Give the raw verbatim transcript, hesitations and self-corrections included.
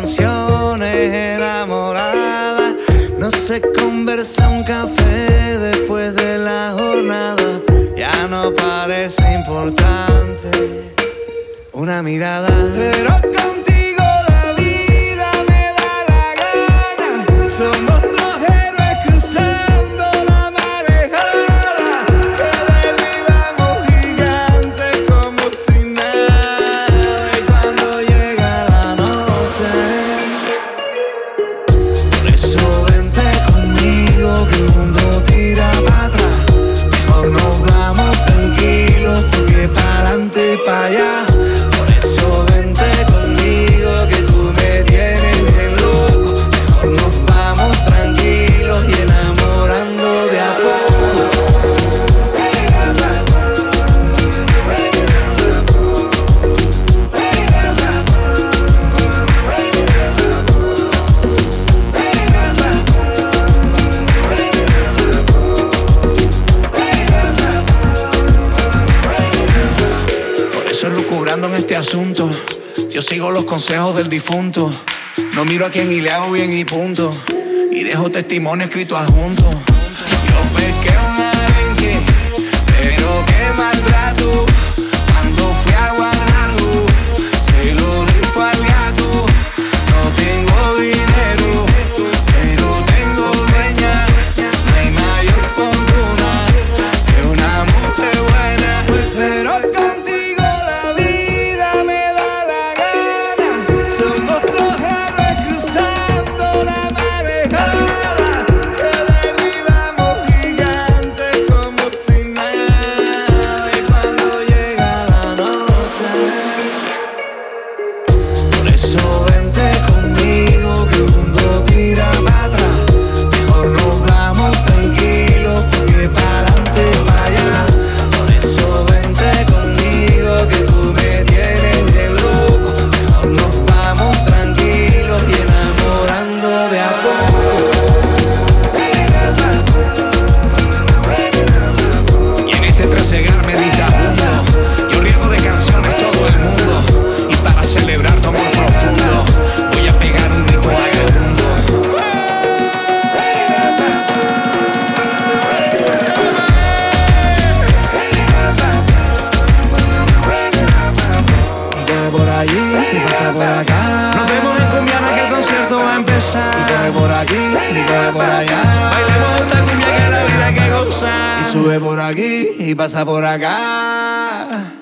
canciones enamoradas. No se conversa un café después de la jornada. Ya no parece importante una mirada, pero contigo la vida me da la gana. Somos dos héroes cruzando la marejada, que derribamos gigantes como si nada. Y cuando llega la noche, por eso vente conmigo que el mundo tira para atrás. Mejor nos vamos tranquilos porque pa'lante y pa' allá. Lucubrando en este asunto, yo sigo los consejos del difunto. No miro a quien y le hago bien y punto. Y dejo testimonio escrito adjunto. Yo pesqué un arenque, pero qué maltrato. Cuando fui a guardarlo, se lo dijo al gato. No tengo dinero, pero tengo dueña. No hay mayor fortuna que una mujer buena. Pero contigo y pasa por acá. Nos vemos en Cumbiana que el concierto va a empezar. Y coge por aquí y coge por allá. Bailemos esta cumbia que la vida hay que gozar. Y sube por aquí y pasa por acá.